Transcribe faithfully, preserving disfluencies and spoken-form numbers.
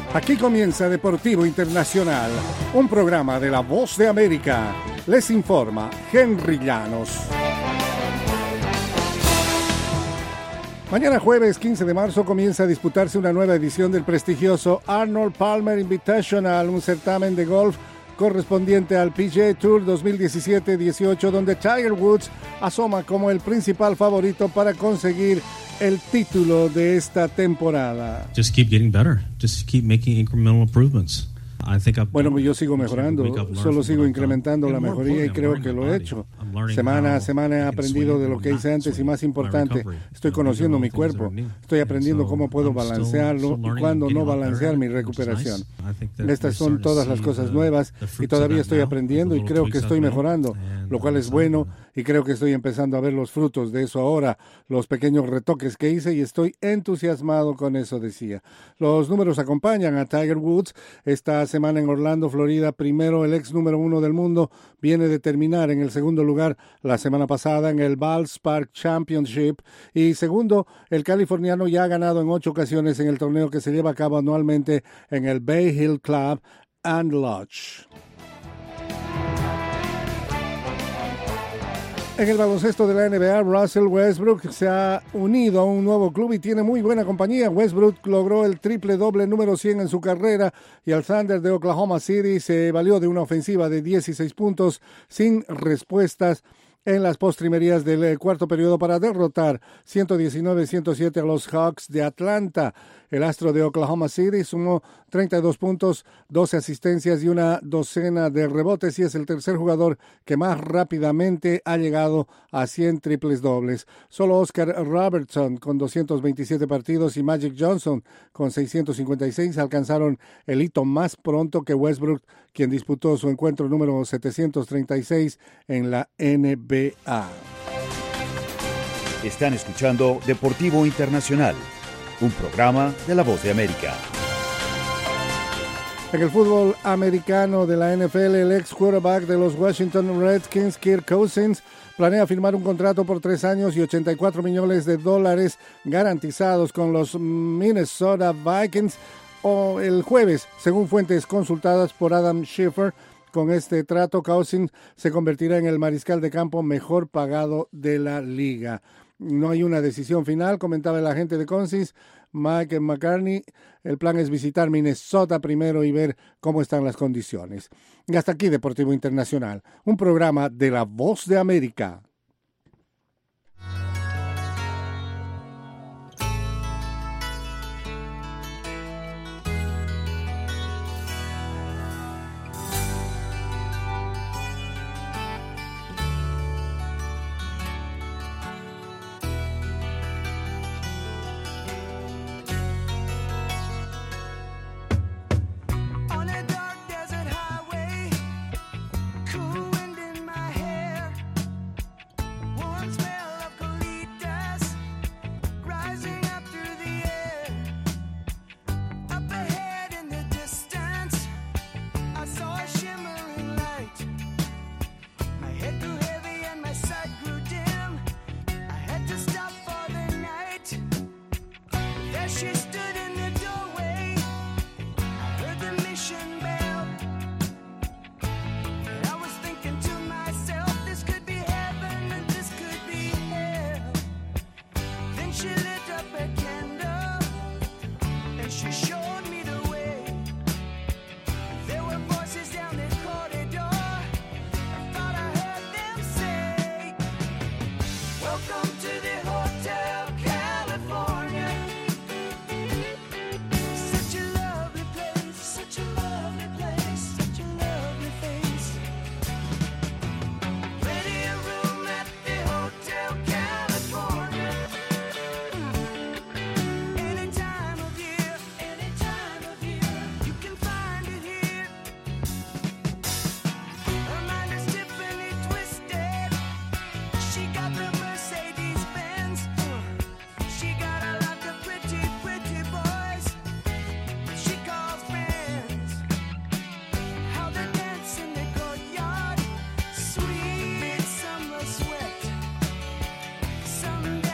Aquí comienza Deportivo Internacional, un programa de La Voz de América. Les informa Henry Llanos. Mañana jueves quince de marzo comienza a disputarse una nueva edición del prestigioso Arnold Palmer Invitational, un certamen de golf correspondiente al P G A Tour dos mil diecisiete dieciocho, donde Tiger Woods asoma como el principal favorito para conseguir el título de esta temporada. Just keep getting better. Just keep making incremental improvements. I think I've, bueno, yo sigo mejorando, solo sigo incrementando la mejoría y creo que lo he hecho. Semana a semana he aprendido de lo que hice antes y, más importante, estoy conociendo mi cuerpo. Estoy aprendiendo cómo puedo balancearlo y cuándo no balancear mi recuperación. Estas son todas las cosas nuevas y todavía estoy aprendiendo y creo que estoy mejorando, lo cual es bueno, y creo que estoy empezando a ver los frutos de eso ahora, los pequeños retoques que hice, y estoy entusiasmado con eso, decía. Los números acompañan a Tiger Woods esta semana en Orlando, Florida. Primero, el ex número uno del mundo viene de terminar en el segundo lugar la semana pasada en el Valspar Championship, y segundo, el californiano ya ha ganado en ocho ocasiones en el torneo que se lleva a cabo anualmente en el Bay Hill Club and Lodge. En el baloncesto de la N B A, Russell Westbrook se ha unido a un nuevo club y tiene muy buena compañía. Westbrook logró el triple doble número cien en su carrera, y el Thunder de Oklahoma City se valió de una ofensiva de dieciséis puntos sin respuestas en las postrimerías del cuarto periodo para derrotar ciento diecinueve a ciento siete a los Hawks de Atlanta. El astro de Oklahoma City sumó treinta y dos puntos, doce asistencias y una docena de rebotes, y es el tercer jugador que más rápidamente ha llegado a cien triples dobles. Solo Oscar Robertson con doscientos veintisiete partidos y Magic Johnson con seiscientos cincuenta y seis alcanzaron el hito más pronto que Westbrook, quien disputó su encuentro número setecientos treinta y seis en la N B A. Están escuchando Deportivo Internacional, un programa de La Voz de América. En el fútbol americano de la N F L, el ex quarterback de los Washington Redskins, Kirk Cousins, planea firmar un contrato por tres años y ochenta y cuatro millones de dólares garantizados con los Minnesota Vikings o el jueves, según fuentes consultadas por Adam Schefter. Con este trato, Cousins se convertirá en el mariscal de campo mejor pagado de la liga. No hay una decisión final, comentaba el agente de Cousins, Mike McCartney. El plan es visitar Minnesota primero y ver cómo están las condiciones. Y hasta aquí Deportivo Internacional, un programa de La Voz de América. Welcome to the